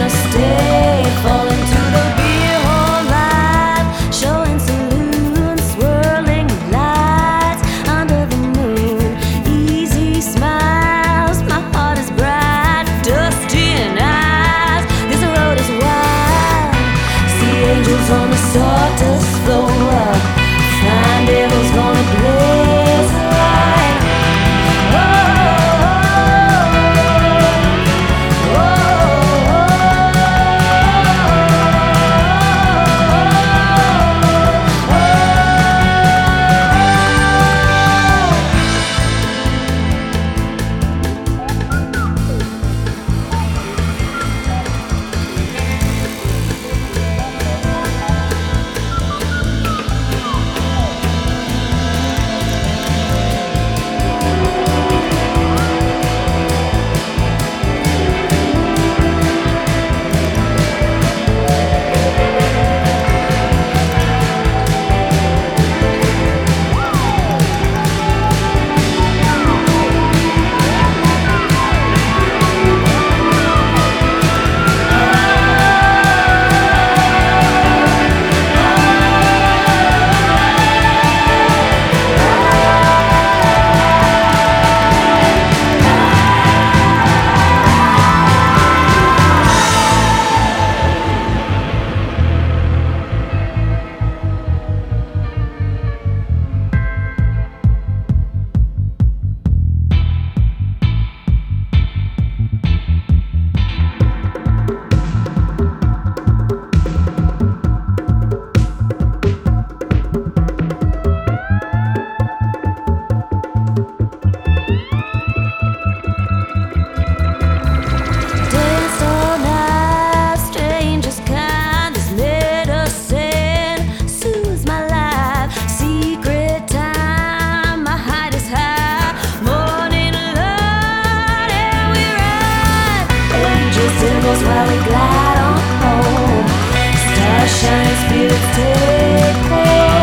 gonna stay, falling to the beer hall light, showing saloons, swirling lights under the moon. Easy smiles, my heart is bright, dusty eyes. This road is wide. See angels on the sawdust floor. Find devils gonna blaze a light. While we glide on home, stars shine, spirits take hold.